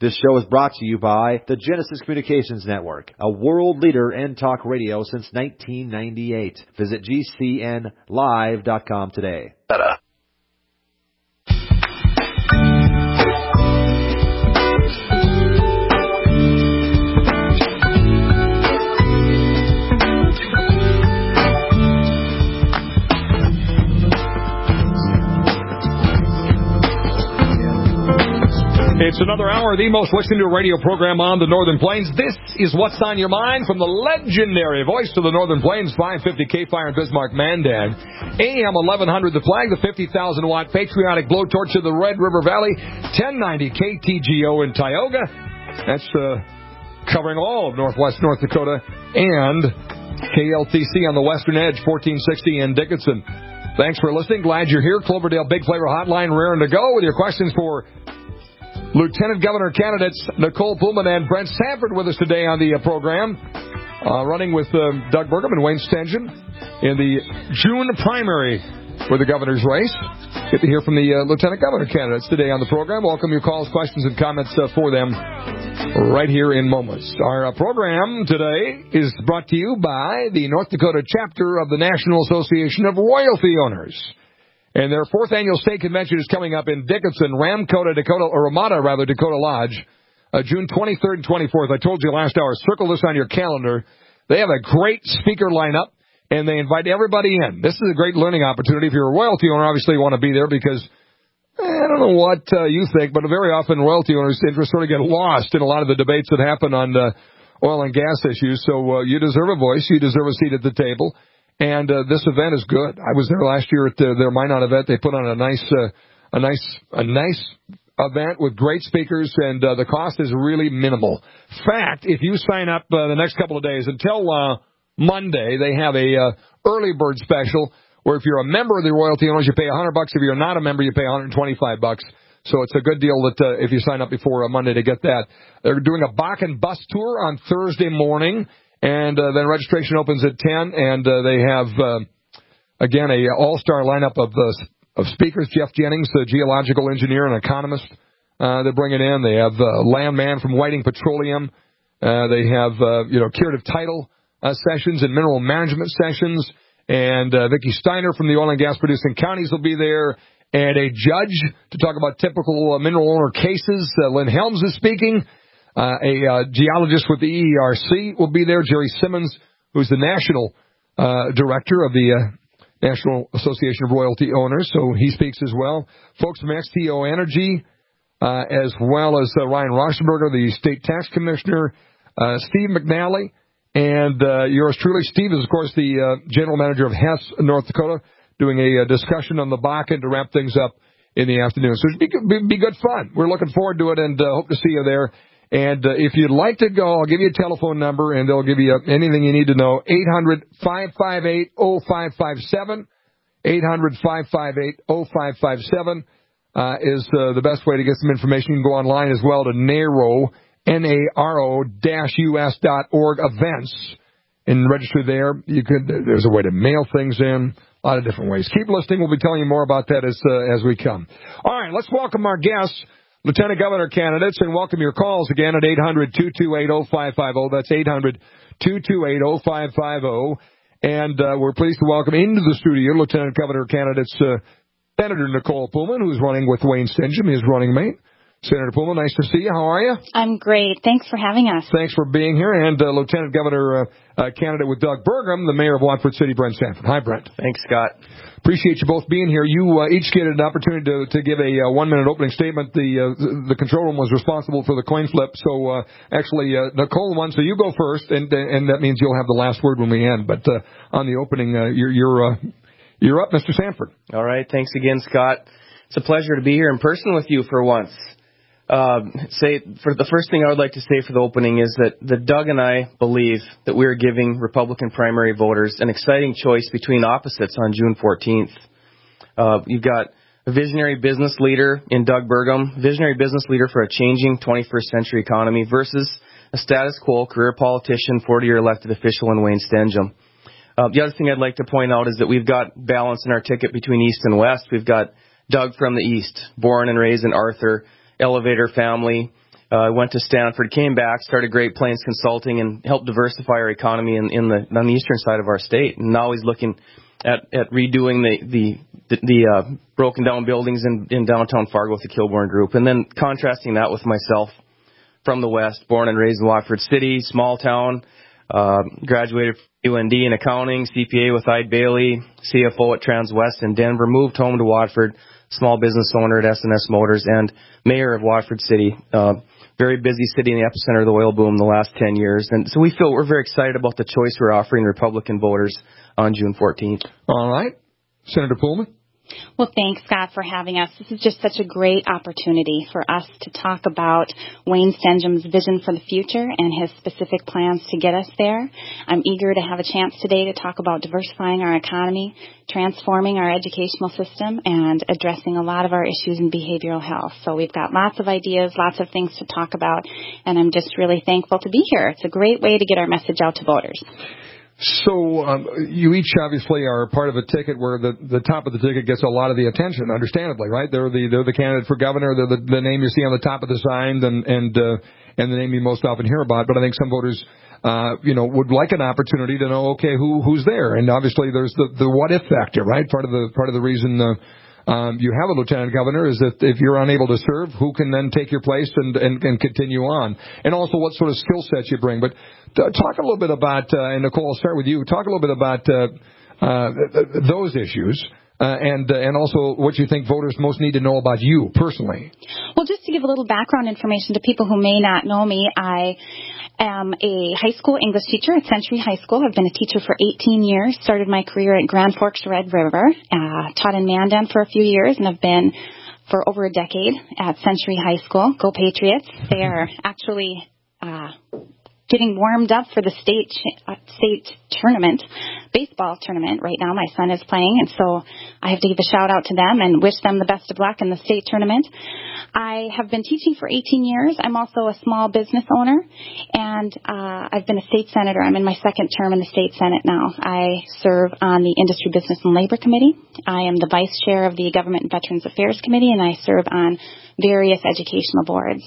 This show is brought to you by the Genesis Communications Network, a world leader in talk radio since 1998. Visit GCNlive.com today. It's another hour of the most listened to radio program on the Northern Plains. This is What's on Your Mind from the legendary voice of the Northern Plains, 550 K-Fire and Bismarck Mandan, AM 1100 The Flag, the 50,000-watt patriotic blowtorch of the Red River Valley, 1090 KTGO in Tioga. That's covering all of northwest North Dakota, and KLTC on the western edge, 1460 in Dickinson. Thanks for listening. Glad you're here. Cloverdale Big Flavor Hotline raring to go with your questions for Lieutenant Governor candidates Nicole Pullman and Brent Sanford with us today on the program, running with Doug Burgum and Wayne Stengen in the June primary for the governor's race. Get to hear from the Lieutenant Governor candidates today on the program. Welcome your calls, questions, and comments for them right here in moments. Our program today is brought to you by the North Dakota chapter of the National Association of Royalty Owners. And their fourth annual state convention is coming up in Dickinson, Ramada Dakota Lodge, June 23rd and 24th. I told you last hour, circle this on your calendar. They have a great speaker lineup, and they invite everybody in. This is a great learning opportunity. If you're a royalty owner, obviously you want to be there because I don't know what you think, but very often royalty owners' interests sort of get lost in a lot of the debates that happen on oil and gas issues. So you deserve a voice. You deserve a seat at the table. And this event is good. I was there last year at their Minot event. They put on a nice event with great speakers, and the cost is really minimal. Fact, if you sign up the next couple of days until Monday, they have a early bird special where if you're a member of the royalty owners, you pay $100. If you're not a member, you pay $125. So it's a good deal that if you sign up before Monday to get that. They're doing a Bakken bus tour on Thursday morning. And then registration opens at 10, and they have, again, a all-star lineup of speakers. Jeff Jennings, the geological engineer and economist, they're bringing in. They have Landman from Whiting Petroleum. They have, curative title sessions and mineral management sessions. And Vicki Steiner from the oil and gas producing counties will be there. And a judge to talk about typical mineral owner cases. Lynn Helms is speaking. A geologist with the EERC will be there, Jerry Simmons, who's the national director of the National Association of Royalty Owners, so he speaks as well. Folks from XTO Energy, as well as Ryan Rauschenberger, the state tax commissioner, Steve McNally, and yours truly. Steve is, of course, the general manager of Hess, North Dakota, doing a discussion on the Bakken to wrap things up in the afternoon. So it'd be good fun. We're looking forward to it and hope to see you there. And if you'd like to go, I'll give you a telephone number, and they'll give you anything you need to know. 800-558-0557. 800-558-0557 is the best way to get some information. You can go online as well to NARO, NARO-US.org events, and register there. There's a way to mail things in. A lot of different ways. Keep listening. We'll be telling you more about that as we come. All right, let's welcome our guests. Lieutenant Governor candidates, and welcome your calls again at 800-228-0550. That's 800-228-0550. And we're pleased to welcome into the studio Lieutenant Governor candidates Senator Nicole Pullman, who's running with Wayne Stengen, his running mate. Senator Pullman, nice to see you. How are you? I'm great. Thanks for having us. Thanks for being here. And Lieutenant Governor candidate with Doug Burgum, the mayor of Watford City, Brent Sanford. Hi, Brent. Thanks, Scott. Appreciate you both being here. You each get an opportunity to give a 1-minute opening statement. The control room was responsible for the coin flip, so actually Nicole won, so you go first, and that means you'll have the last word when we end. But on the opening, you're up, Mr. Sanford. All right. Thanks again, Scott. It's a pleasure to be here in person with you for once. The first thing I would like to say for the opening is that Doug and I believe that we are giving Republican primary voters an exciting choice between opposites on June 14th. You've got a visionary business leader in Doug Burgum, visionary business leader for a changing 21st century economy versus a status quo career politician, 40-year elected official in Wayne Stengen. The other thing I'd like to point out is that we've got balance in our ticket between East and West. We've got Doug from the East, born and raised in Arthur, elevator family, Went to Stanford, came back, started Great Plains Consulting, and helped diversify our economy on the eastern side of our state. And now he's looking at redoing the broken down buildings in downtown Fargo with the Kilbourne Group, and then contrasting that with myself from the West, born and raised in Watford City, small town, graduated from UND in accounting, CPA with Eide Bailey, CFO at Transwest in Denver, moved home to Watford, small business owner at S&S Motors, and mayor of Watford City. Very busy city in the epicenter of the oil boom the last 10 years. And so we're very excited about the choice we're offering Republican voters on June 14th. All right. Senator Poolman? Well, thanks, Scott, for having us. This is just such a great opportunity for us to talk about Wayne Stenjum's vision for the future and his specific plans to get us there. I'm eager to have a chance today to talk about diversifying our economy, transforming our educational system, and addressing a lot of our issues in behavioral health. So we've got lots of ideas, lots of things to talk about, and I'm just really thankful to be here. It's a great way to get our message out to voters. So you each obviously are part of a ticket where the top of the ticket gets a lot of the attention, understandably, right? They're the candidate for governor. They're the name you see on the top of the sign and the name you most often hear about. But I think some voters, would like an opportunity to know, okay, who's there? And obviously there's the what if factor, right? Part of the reason you have a lieutenant governor is that if you're unable to serve, who can then take your place and continue on? And also what sort of skill sets you bring. But talk a little bit about, and Nicole, I'll start with you. Talk a little bit about those issues and also what you think voters most need to know about you personally. Well, just to give a little background information to people who may not know me, I am a high school English teacher at Century High School. I've been a teacher for 18 years, started my career at Grand Forks Red River, taught in Mandan for a few years, and I've been for over a decade at Century High School. Go Patriots. They are actually getting warmed up for the state tournament, baseball tournament right now. My son is playing, and so I have to give a shout out to them and wish them the best of luck in the state tournament. I have been teaching for 18 years. I'm also a small business owner, and I've been a state senator. I'm in my second term in the state senate now. I serve on the Industry, Business, and Labor Committee. I am the vice chair of the Government and Veterans Affairs Committee, and I serve on various educational boards.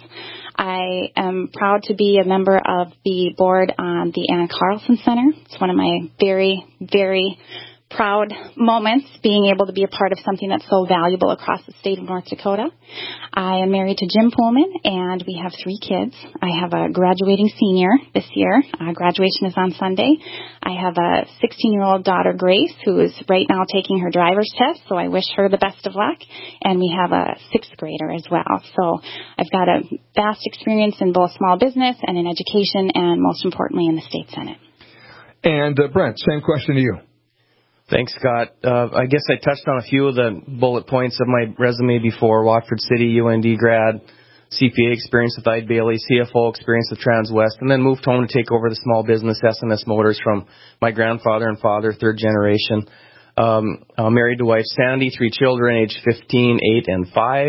I am proud to be a member of the board on the Anna Carlson Center. It's one of my very, very proud moments, being able to be a part of something that's so valuable across the state of North Dakota. I am married to Jim Pullman, and we have 3 kids. I have a graduating senior this year. Graduation is on Sunday. I have a 16-year-old daughter, Grace, who is right now taking her driver's test, so I wish her the best of luck. And we have a 6th grader as well. So I've got a vast experience in both small business and in education, and most importantly in the state senate. And Brent, same question to you. Thanks, Scott. I guess I touched on a few of the bullet points of my resume before. Watford City, UND grad, CPA experience with Eide Bailey, CFO experience with Transwest, and then moved home to take over the small business S&S Motors from my grandfather and father, 3rd generation. Married to wife Sandy, 3 children, aged 15, 8, and 5.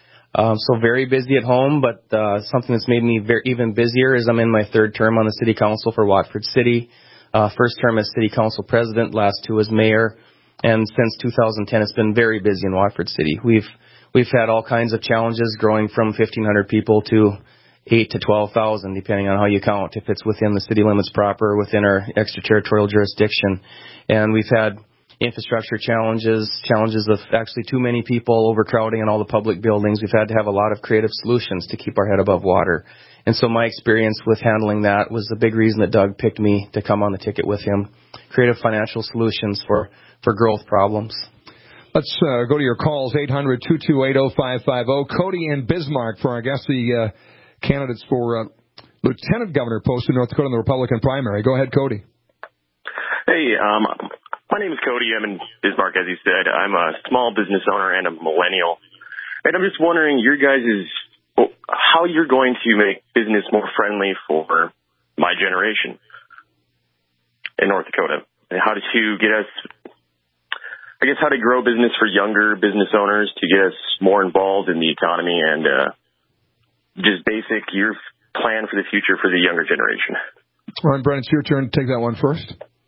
So very busy at home, but something that's made me even busier is I'm in my 3rd term on the city council for Watford City. First term as city council president, last 2 as mayor, and since 2010 it's been very busy in Watford City. We've had all kinds of challenges, growing from 1,500 people to 8 to 12,000, depending on how you count, if it's within the city limits proper, within our extraterritorial jurisdiction. And we've had infrastructure challenges of actually too many people, overcrowding in all the public buildings. We've had to have a lot of creative solutions to keep our head above water. And so my experience with handling that was the big reason that Doug picked me to come on the ticket with him. Creative financial solutions for growth problems. Let's go to your calls, 800-228-0550. Cody and Bismarck for our guests, the candidates for Lieutenant Governor post in North Dakota in the Republican primary. Go ahead, Cody. Hey, my name is Cody. I'm in Bismarck, as you said. I'm a small business owner and a millennial. And I'm just wondering how you're going to make business more friendly for my generation in North Dakota, and how to get us, how to grow business for younger business owners to get us more involved in the economy, and just basic your plan for the future for the younger generation. All right, Brent, it's your turn to take that one first.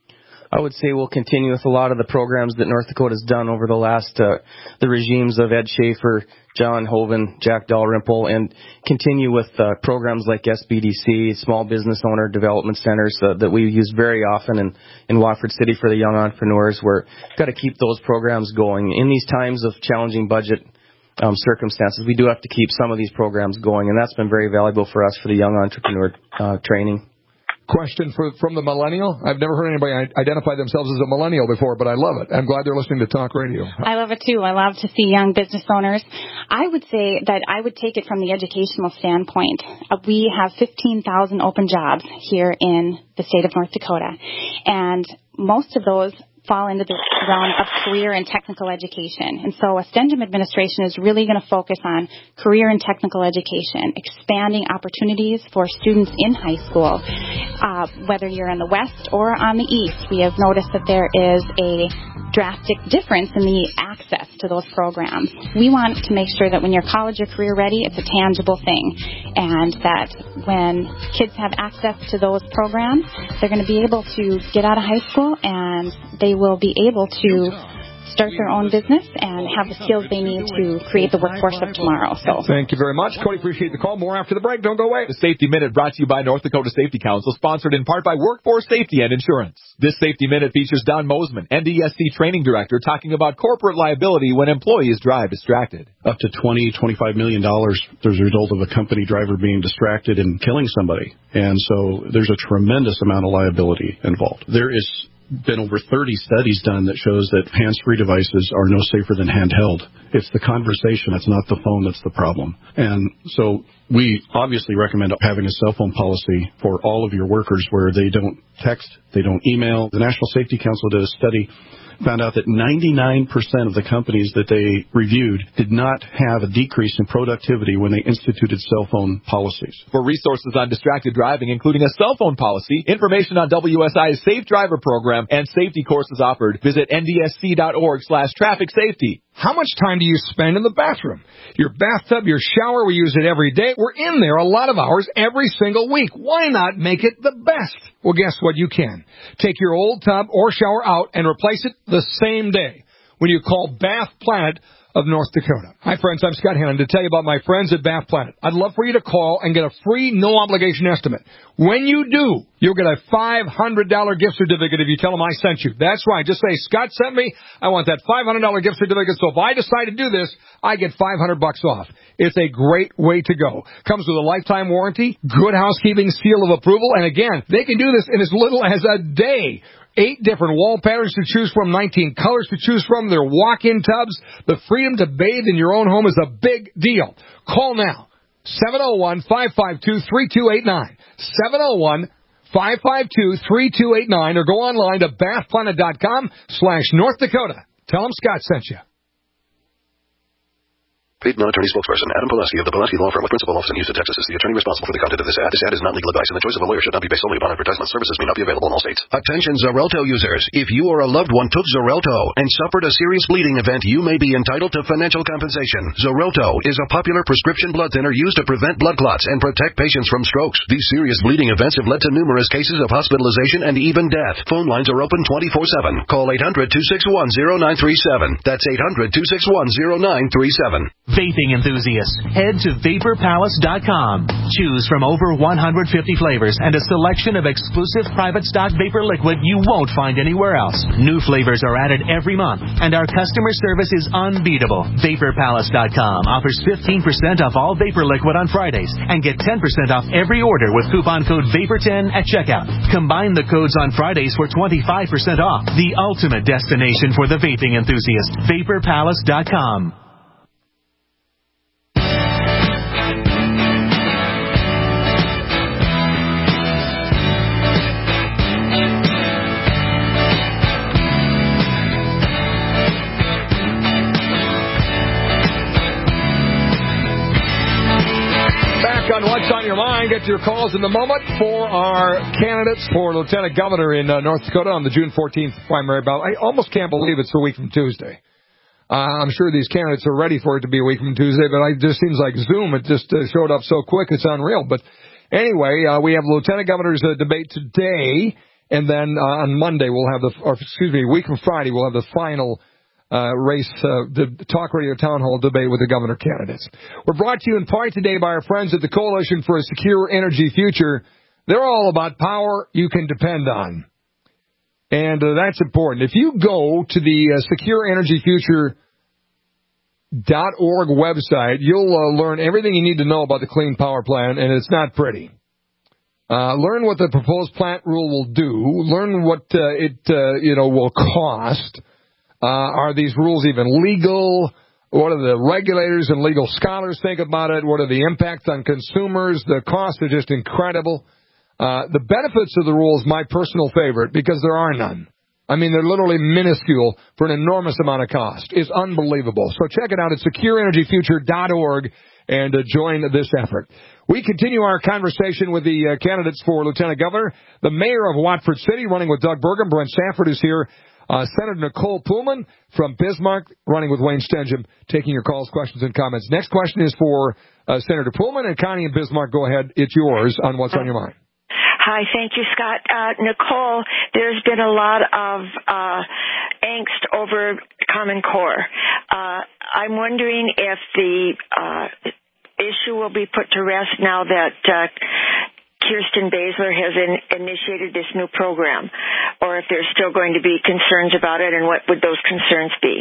I would say we'll continue with a lot of the programs that North Dakota's done over the last, the regimes of Ed Schaefer, John Hoven, Jack Dalrymple, and continue with programs like SBDC, Small Business Owner Development Centers, that we use very often in Watford City for the young entrepreneurs. We're got to keep those programs going. In these times of challenging budget circumstances, we do have to keep some of these programs going, and that's been very valuable for us for the young entrepreneur training. Question from the millennial. I've never heard anybody identify themselves as a millennial before, but I love it. I'm glad they're listening to Talk Radio. I love it, too. I love to see young business owners. I would say that I would take it from the educational standpoint. We have 15,000 open jobs here in the state of North Dakota, and most of those fall into the realm of career and technical education. And so a Stenjum administration is really going to focus on career and technical education, expanding opportunities for students in high school. Whether you're in the west or on the east, we have noticed that there is a drastic difference in the access to those programs. We want to make sure that when you're college or career ready, it's a tangible thing, and that when kids have access to those programs, they're going to be able to get out of high school and they will be able to start their own business and have the skills they need to create the workforce of tomorrow. So, thank you very much, Cody. Appreciate the call. More after the break. Don't go away. The Safety Minute brought to you by North Dakota Safety Council, sponsored in part by Workforce Safety and Insurance. This Safety Minute features Don Mosman, NDSC Training Director, talking about corporate liability when employees drive distracted. Up to $20-25 million as a result of a company driver being distracted and killing somebody. And so there's a tremendous amount of liability involved. There is been over 30 studies done that shows that hands-free devices are no safer than handheld. It's the conversation, it's not the phone that's the problem. And so we obviously recommend having a cell phone policy for all of your workers where they don't text, they don't email. The National Safety Council did a study, found out that 99% of the companies that they reviewed did not have a decrease in productivity when they instituted cell phone policies. For resources on distracted driving, including a cell phone policy, information on WSI's Safe Driver program, and safety courses offered, visit ndsc.org/traffic safety. How much time do you spend in the bathroom? Your bathtub, your shower, we use it every day. We're in there a lot of hours every single week. Why not make it the best? Well, guess what? You can. Take your old tub or shower out and replace it the same day when you call Bath Planet of North Dakota. Hi, friends. I'm Scott Hannon to tell you about my friends at Bath Planet. I'd love for you to call and get a free, no-obligation estimate. When you do, you'll get a $500 gift certificate if you tell them I sent you. That's right. Just say, Scott sent me. I want that $500 gift certificate. So if I decide to do this, I get $500 off. It's a great way to go. Comes with a lifetime warranty, good housekeeping seal of approval, and again, they can do this in as little as a day. 8 different wall patterns to choose from, 19 colors to choose from, their walk-in tubs. The freedom to bathe in your own home is a big deal. Call now. 701-552-3289. 701-552-3289 or go online to bathplanet.com/North Dakota. Tell them Scott sent you. Paid non-attorney spokesperson Adam Pulaski of the Pulaski Law Firm with principal office in Houston, Texas, is the attorney responsible for the content of this ad. This ad is not legal advice, and the choice of a lawyer should not be based solely upon advertisement. Services may not be available in all states. Attention Xarelto users. If you or a loved one took Xarelto and suffered a serious bleeding event, you may be entitled to financial compensation. Xarelto is a popular prescription blood thinner used to prevent blood clots and protect patients from strokes. These serious bleeding events have led to numerous cases of hospitalization and even death. Phone lines are open 24/7. Call 800-261-0937. That's 800-261-0937. Vaping enthusiasts, head to VaporPalace.com. Choose from over 150 flavors and a selection of exclusive private stock vapor liquid you won't find anywhere else. New flavors are added every month, and our customer service is unbeatable. VaporPalace.com offers 15% off all vapor liquid on Fridays and get 10% off every order with coupon code VAPOR10 at checkout. Combine the codes on Fridays for 25% off. The ultimate destination for the vaping enthusiast. VaporPalace.com. On What's on Your Mind, get your calls in the moment for our candidates for Lieutenant Governor in North Dakota on the June 14th primary ballot. I almost can't believe it's a week from Tuesday. I'm sure these candidates are ready for it to be a week from Tuesday, but it just seems like Zoom. It just showed up so quick, it's unreal. But anyway, we have Lieutenant Governor's debate today, And then on Monday, a week from Friday, we'll have the final race, the Talk Radio Town Hall debate with the governor candidates. We're brought to you in part today by our friends at the Coalition for a Secure Energy Future. They're all about power you can depend on. And that's important. If you go to the SecureEnergyFuture.org website, you'll learn everything you need to know about the Clean Power Plan, and it's not pretty. Learn what the proposed plant rule will do. Learn what it will cost. Are these rules even legal? What do the regulators and legal scholars think about it? What are the impacts on consumers? The costs are just incredible. The benefits of the rule is my personal favorite because there are none. I mean, they're literally minuscule for an enormous amount of cost. It's unbelievable. So check it out at SecureEnergyFuture.org and join this effort. We continue our conversation with the candidates for Lieutenant Governor. The mayor of Watford City running with Doug Burgum. Brent Sanford is here. Senator Nicole Poolman from Bismarck running with Wayne Stenjum, taking your calls, questions, and comments. Next question is for Senator Poolman, and Connie in Bismarck, go ahead. It's yours on What's on Your Mind. Hi, thank you, Scott. Nicole, there's been a lot of angst over Common Core. I'm wondering if the issue will be put to rest now that Kirsten Basler has initiated this new program, or if there's still going to be concerns about it, and what would those concerns be?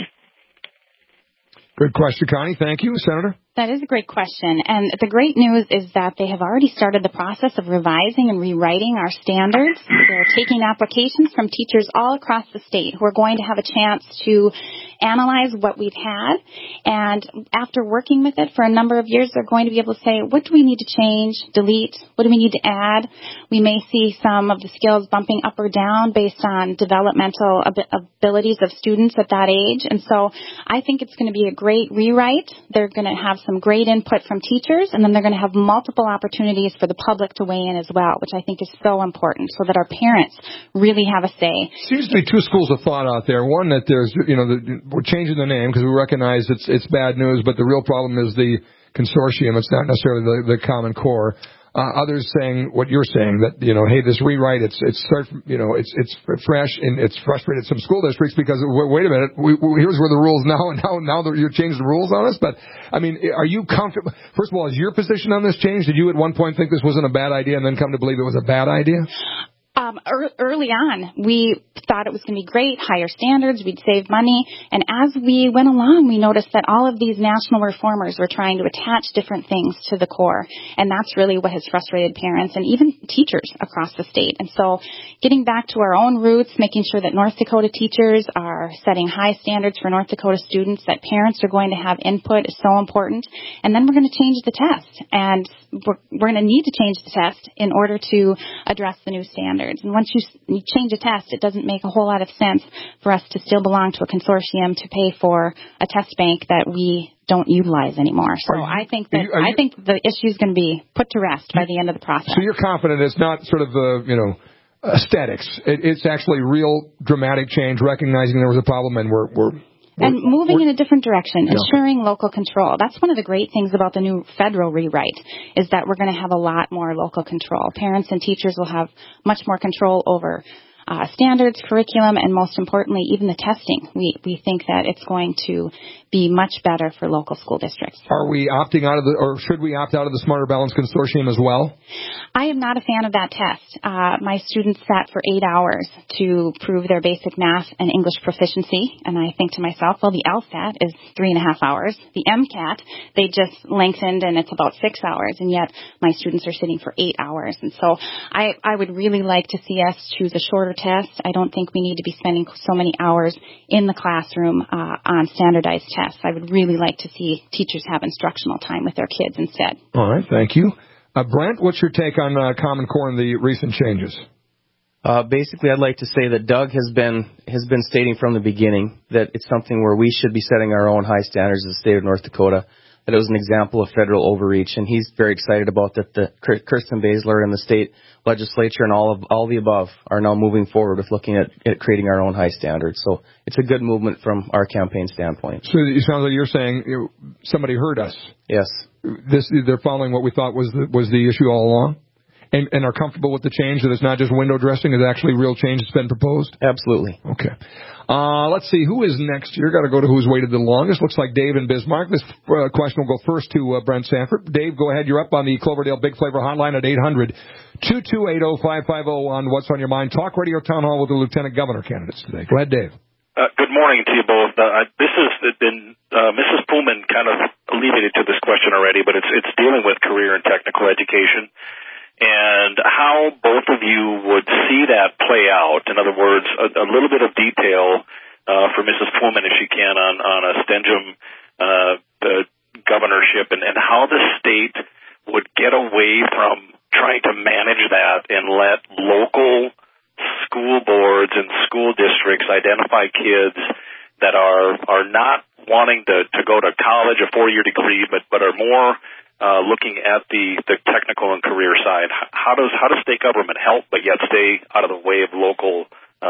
Good question, Connie. Thank you. Senator? That is a great question. And the great news is that they have already started the process of revising and rewriting our standards. They're taking applications from teachers all across the state who are going to have a chance to analyze what we've had. And after working with it for a number of years, they're going to be able to say, what do we need to change, delete? What do we need to add? We may see some of the skills bumping up or down based on developmental abilities of students at that age. And so I think it's going to be a great rewrite. They're going to have some great input from teachers, and then they're going to have multiple opportunities for the public to weigh in as well, which I think is so important, so that our parents really have a say. Seems to be two schools of thought out there. One, that there's, we're changing the name because we recognize it's bad news, but the real problem is the consortium. It's not necessarily the Common Core. Others saying what you're saying, that, hey, this rewrite, it's fresh and it's frustrated some school districts because, wait a minute, here's where the rules now you're changing the rules on us. But, I mean, are you comfortable? First of all, is your position on this change? Did you at one point think this wasn't a bad idea and then come to believe it was a bad idea? Early on, we thought it was going to be great, higher standards, we'd save money. And as we went along, we noticed that all of these national reformers were trying to attach different things to the core. And that's really what has frustrated parents and even teachers across the state. And so getting back to our own roots, making sure that North Dakota teachers are setting high standards for North Dakota students, that parents are going to have input is so important. And then we're going to change the test. And we're going to need to change the test in order to address the new standards. And once you change a test, it doesn't make a whole lot of sense for us to still belong to a consortium to pay for a test bank that we don't utilize anymore. So I think the issue is going to be put to rest by the end of the process. So you're confident it's not sort of aesthetics. It's actually real dramatic change, recognizing there was a problem, and we're moving in a different direction, ensuring local control. That's one of the great things about the new federal rewrite, is that we're going to have a lot more local control. Parents and teachers will have much more control over standards, curriculum, and most importantly, even the testing. We think that it's going to be much better for local school districts. Are we opting out of or should we opt out of the Smarter Balance Consortium as well? I am not a fan of that test. My students sat for 8 hours to prove their basic math and English proficiency, and I think to myself, well, the LSAT is 3.5 hours. The MCAT, they just lengthened, and it's about 6 hours, and yet my students are sitting for 8 hours. And so I would really like to see us choose a shorter test. I don't think we need to be spending so many hours in the classroom on standardized tests. I would really like to see teachers have instructional time with their kids instead. All right, thank you. Brent, what's your take on Common Core and the recent changes? Basically, I'd like to say that Doug has been stating from the beginning that it's something where we should be setting our own high standards as the state of North Dakota, that it was an example of federal overreach, and he's very excited about that the Kirsten Basler and the state legislature and all the above are now moving forward with looking at creating our own high standards. So it's a good movement from our campaign standpoint. So it sounds like you're saying somebody heard us. Yes. They're following what we thought was the issue all along. and are comfortable with the change, that it's not just window dressing, it's actually real change that's been proposed? Absolutely. Okay. Let's see, who is next here? Got to go to who's waited the longest. Looks like Dave in Bismarck. This question will go first to Brent Sanford. Dave, go ahead. You're up on the Cloverdale Big Flavor hotline at 800-228-0550 on What's on Your Mind. Talk Radio Town Hall with the Lieutenant Governor candidates today. Go ahead, Dave. Good morning to you both. This has been Mrs. Pullman kind of alluded to this question already, but it's dealing with career and technical education and how both of you would see that play out. In other words, a little bit of detail for Mrs. Pullman, if she can, on a Stenjum governorship and how the state would get away from trying to manage that and let local school boards and school districts identify kids that are not wanting to go to college, a 4-year degree, but are more looking at the technical and career side. How does state government help, but yet stay out of the way of local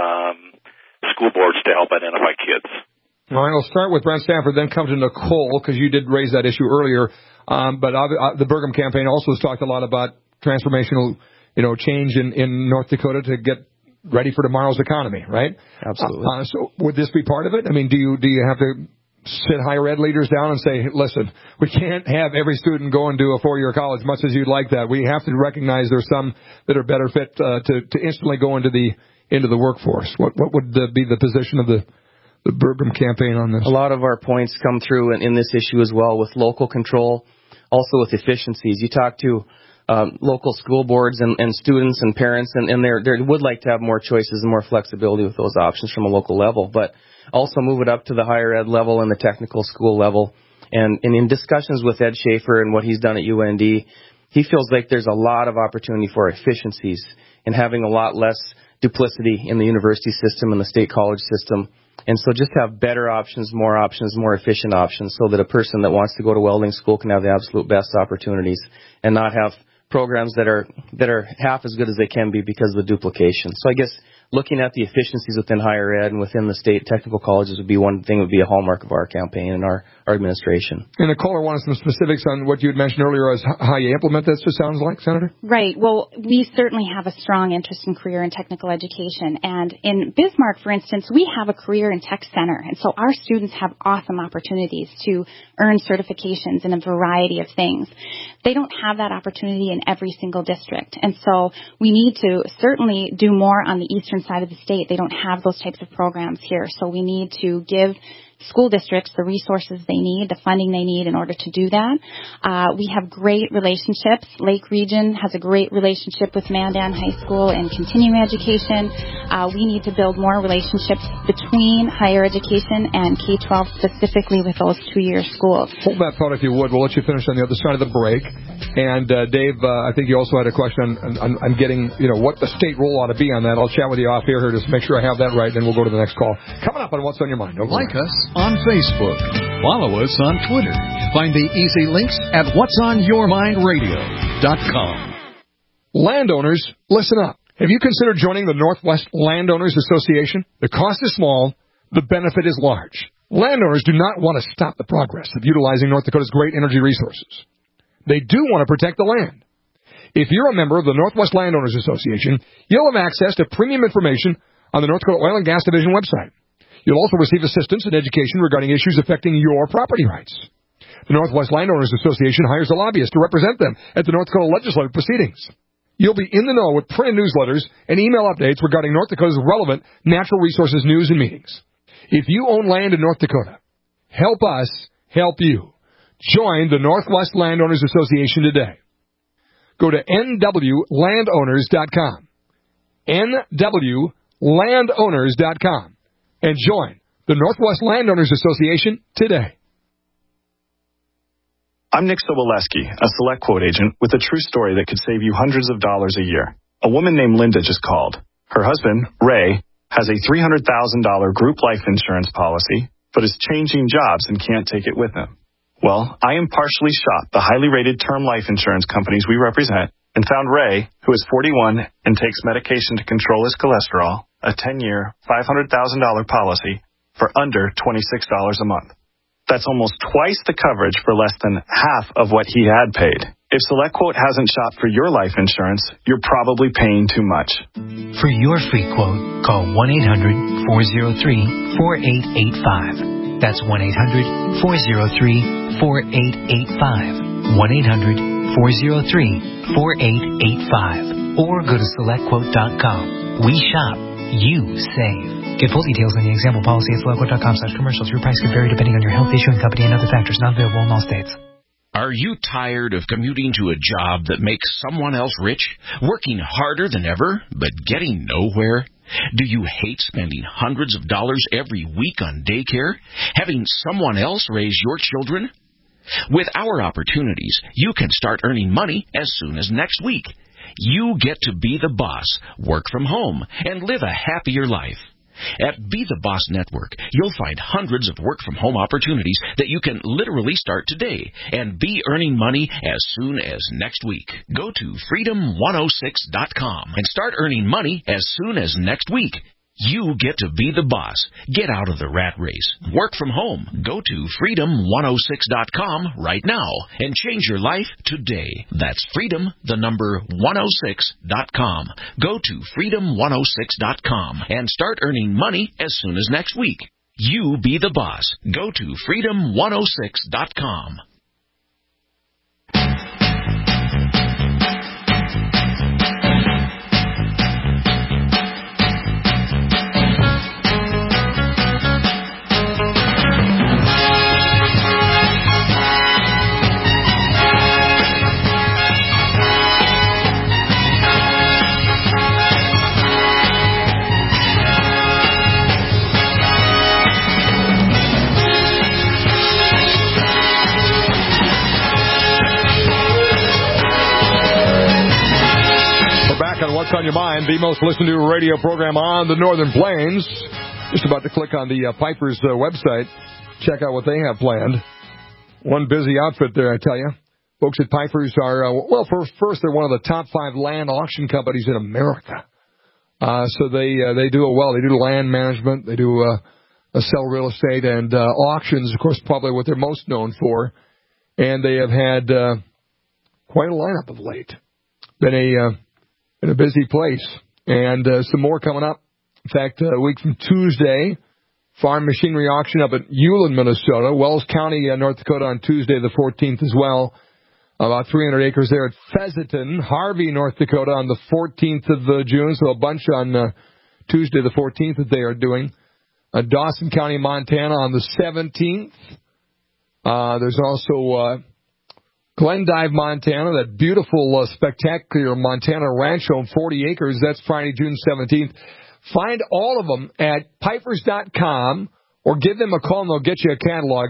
school boards to help identify kids? All right, we'll start with Brent Sanford, then come to Nicole, because you did raise that issue earlier. But the Burgum campaign also has talked a lot about transformational, change in North Dakota to get ready for tomorrow's economy, right? Absolutely. So would this be part of it? I mean, do you have to sit higher ed leaders down and say, listen, we can't have every student go and do a 4-year college, much as you'd like that. We have to recognize there's some that are better fit to instantly go into the workforce. What would be the position of the Burgum campaign on this? A lot of our points come through in this issue as well, with local control, also with efficiencies. You talk to local school boards and students and parents, and they would like to have more choices and more flexibility with those options from a local level, but also move it up to the higher ed level and the technical school level. And in discussions with Ed Schaefer and what he's done at UND, he feels like there's a lot of opportunity for efficiencies and having a lot less duplicity in the university system and the state college system. And so just have better options, more efficient options, so that a person that wants to go to welding school can have the absolute best opportunities and not have programs that are half as good as they can be because of the duplication. So I guess looking at the efficiencies within higher ed and within the state technical colleges would be one thing, would be a hallmark of our campaign and our administration. And the caller wanted some specifics on what you had mentioned earlier as how you implement this, it sounds like, Senator? Right. Well, we certainly have a strong interest in career and technical education. And in Bismarck, for instance, we have a career and tech center. And so our students have awesome opportunities to earn certifications in a variety of things. They don't have that opportunity in every single district. And so we need to certainly do more on the eastern side of the state. They don't have those types of programs here. So we need to give school districts the resources they need, the funding they need in order to do that. We have great relationships. Lake Region has a great relationship with Mandan High School and continuing education. We need to build more relationships between higher education and K-12, specifically with those 2-year schools. Hold that thought if you would. We'll let you finish on the other side of the break. And Dave, I think you also had a question on getting, what the state role ought to be on that. I'll chat with you off here to make sure I have that right, and then we'll go to the next call. Coming up on What's on Your Mind. Like us on Facebook. Follow us on Twitter. Find the easy links at whatsonyourmindradio.com. Landowners, listen up. Have you considered joining the Northwest Landowners Association? The cost is small. The benefit is large. Landowners do not want to stop the progress of utilizing North Dakota's great energy resources. They do want to protect the land. If you're a member of the Northwest Landowners Association, you'll have access to premium information on the North Dakota Oil and Gas Division website. You'll also receive assistance and education regarding issues affecting your property rights. The Northwest Landowners Association hires a lobbyist to represent them at the North Dakota legislative proceedings. You'll be in the know with printed newsletters and email updates regarding North Dakota's relevant natural resources news and meetings. If you own land in North Dakota, help us help you. Join the Northwest Landowners Association today. Go to nwlandowners.com. nwlandowners.com. And join the Northwest Landowners Association today. I'm Nick Soboleski, a Select Quote agent with a true story that could save you hundreds of dollars a year. A woman named Linda just called. Her husband, Ray, has a $300,000 group life insurance policy, but is changing jobs and can't take it with him. Well, I impartially shopped the highly rated term life insurance companies we represent and found Ray, who is 41 and takes medication to control his cholesterol, a 10-year, $500,000 policy for under $26 a month. That's almost twice the coverage for less than half of what he had paid. If SelectQuote hasn't shopped for your life insurance, you're probably paying too much. For your free quote, call 1-800-403-4885. That's 1-800-403-4885. 1-800-403-4885. Or go to SelectQuote.com. We shop, you save. Get full details on the example policy at SelectQuote.com/commercials. Your price could vary depending on your health, issuing company, and other factors. Not available in all states. Are you tired of commuting to a job that makes someone else rich, working harder than ever, but getting nowhere? Do you hate spending hundreds of dollars every week on daycare, having someone else raise your children? With our opportunities, you can start earning money as soon as next week. You get to be the boss, work from home, and live a happier life. At Be the Boss Network, you'll find hundreds of work-from-home opportunities that you can literally start today and be earning money as soon as next week. Go to freedom106.com and start earning money as soon as next week. You get to be the boss. Get out of the rat race. Work from home. Go to freedom106.com right now and change your life today. That's freedom106.com. Go to freedom106.com and start earning money as soon as next week. You be the boss. Go to freedom106.com. On What's on Your Mind, the most listened to radio program on the Northern Plains. Just about to click on the Piper's website, check out what they have planned. One busy outfit there, I tell you. Folks at Piper's are, first, they're one of the top 5 land auction companies in America. So they do it well. They do land management. They do sell real estate and auctions, of course, probably what they're most known for. And they have had quite a lineup of late. Been a busy place, and some more coming up. In fact, a week from Tuesday, farm machinery auction up at Ulen, Minnesota, Wells County, North Dakota on Tuesday the 14th as well. About 300 acres there at Pheasanton, Harvey, North Dakota on the 14th of June, so a bunch on Tuesday the 14th that they are doing. Dawson County, Montana on the 17th. There's also Glendive, Montana, that beautiful, spectacular Montana ranch home, 40 acres. That's Friday, June 17th. Find all of them at pipers.com or give them a call and they'll get you a catalog.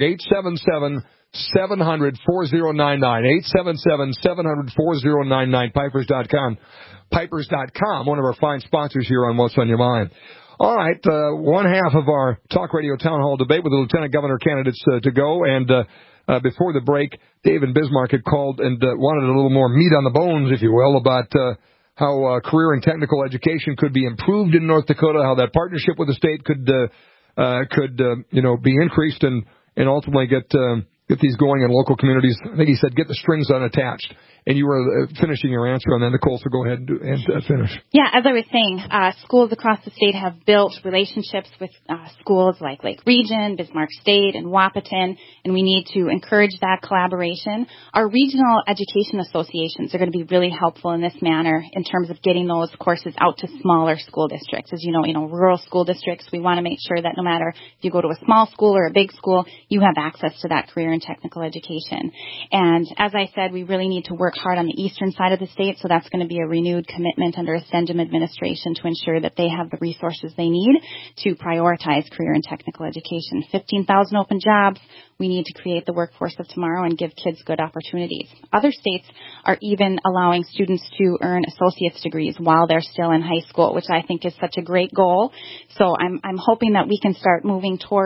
877-700-4099. 877-700-4099. Pipers.com. Pipers.com, one of our fine sponsors here on What's on Your Mind. All right, one half of our Talk Radio Town Hall debate with the Lieutenant Governor candidates to go, and before the break, Dave in Bismarck had called and wanted a little more meat on the bones, if you will, about how career and technical education could be improved in North Dakota, how that partnership with the state could be increased and ultimately get these going in local communities. I think he said get the strings unattached. And you were finishing your answer on that, Nicole, so go ahead and finish. Yeah, as I was saying, schools across the state have built relationships with schools like Lake Region, Bismarck State, and Wahpeton, and we need to encourage that collaboration. Our regional education associations are going to be really helpful in this manner in terms of getting those courses out to smaller school districts. As you know, rural school districts, we want to make sure that no matter if you go to a small school or a big school, you have access to that career and technical education. And as I said, we really need to work hard on the eastern side of the state, so that's going to be a renewed commitment under a Ascendum administration to ensure that they have the resources they need to prioritize career and technical education. 15,000 open jobs. We need to create the workforce of tomorrow and give kids good opportunities. Other states are even allowing students to earn associate's degrees while they're still in high school, which I think is such a great goal. So I'm hoping that we can start moving toward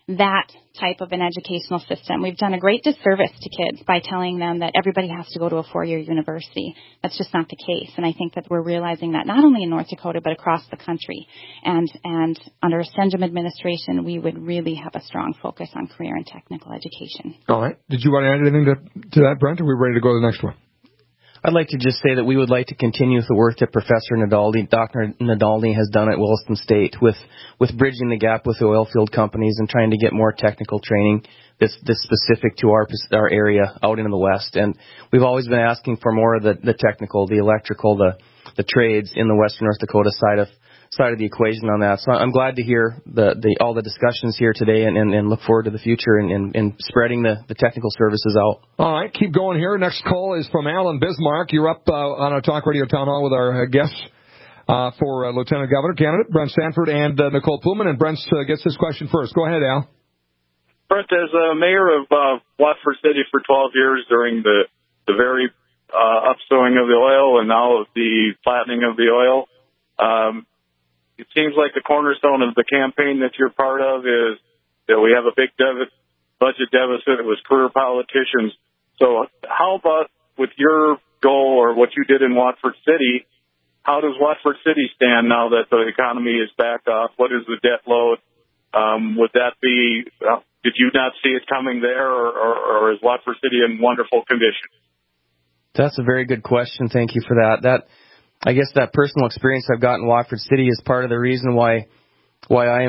that type of an educational system. We've done a great disservice to kids by telling them that everybody has to go to a 4-year university. That's just not the case. And I think that we're realizing that not only in North Dakota, but across the country. And under a Stenjum administration, we would really have a strong focus on career and technical education. All right. Did you want to add anything to that, Brent, or are we ready to go to the next one? I'd like to just say that we would like to continue the work that Professor Nadalny, Dr. Nadalny, has done at Williston State with bridging the gap with the oil field companies and trying to get more technical training that's specific to our area out in the West. And we've always been asking for more of the technical, the electrical, the trades in the Western North Dakota side of the equation on that. So I'm glad to hear all the discussions here today and look forward to the future and spreading the technical services out. All right, keep going here. Next call is from Alan Bismarck. You're up on our Talk Radio Town Hall with our guests for Lieutenant Governor candidate Brent Sanford and Nicole Pullman. And Brent gets this question first. Go ahead, Al. Brent, as mayor of Watford City for 12 years during the very upsowing of the oil and now of the flattening of the oil, it seems like the cornerstone of the campaign that you're part of is that we have a big budget deficit with career politicians. So how about with your goal or what you did in Watford City, how does Watford City stand now that the economy is back off? What is the debt load? Would that be, did you not see it coming there, or is Watford City in wonderful condition? That's a very good question. Thank you for that. I guess that personal experience I've got in Watford City is part of the reason why I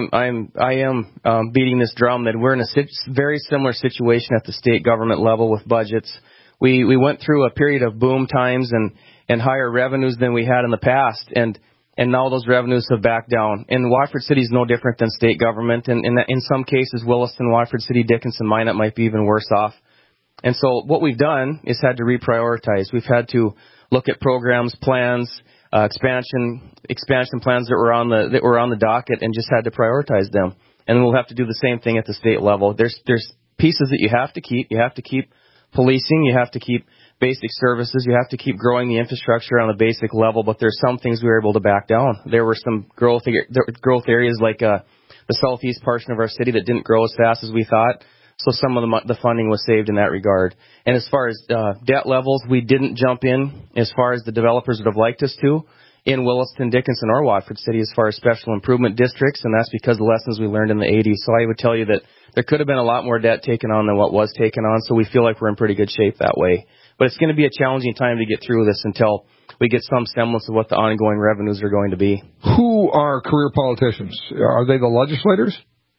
am beating this drum that we're in a very similar situation at the state government level with budgets. We went through a period of boom times and higher revenues than we had in the past, and now those revenues have backed down. And Watford City is no different than state government, and in some cases, Williston, Watford City, Dickinson, Minot might be even worse off. And so what we've done is had to reprioritize. We've had to look at programs, plans, expansion plans that were on the docket, and just had to prioritize them. And we'll have to do the same thing at the state level. There's pieces that you have to keep. You have to keep policing. You have to keep basic services. You have to keep growing the infrastructure on a basic level. But there's some things we were able to back down. There were some growth areas like the southeast portion of our city that didn't grow as fast as we thought. So some of the funding was saved in that regard. And as far as debt levels, we didn't jump in as far as the developers would have liked us to in Williston, Dickinson, or Watford City as far as special improvement districts, and that's because of the lessons we learned in the 80s. So I would tell you that there could have been a lot more debt taken on than what was taken on, so we feel like we're in pretty good shape that way. But it's going to be a challenging time to get through this until we get some semblance of what the ongoing revenues are going to be. Who are career politicians? Are they the legislators?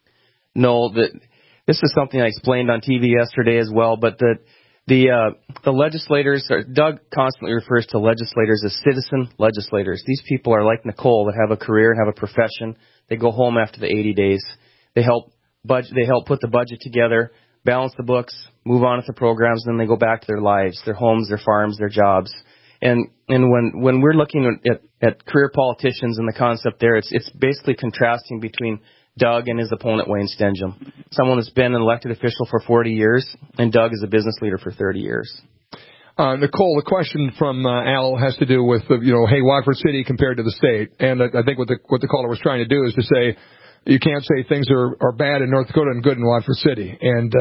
No, this is something I explained on TV yesterday as well, but the legislators, Doug constantly refers to legislators as citizen legislators. These people are like Nicole that have a career and have a profession. They go home after the 80 days. They help put the budget together, balance the books, move on with the programs, and then they go back to their lives, their homes, their farms, their jobs. And when we're looking at career politicians and the concept there, it's basically contrasting between Doug and his opponent, Wayne Stenjum. Someone that's been an elected official for 40 years, and Doug is a business leader for 30 years. Nicole, the question from Al has to do with, hey, Watford City compared to the state. And I think what the caller was trying to do is to say, you can't say things are bad in North Dakota and good in Watford City. And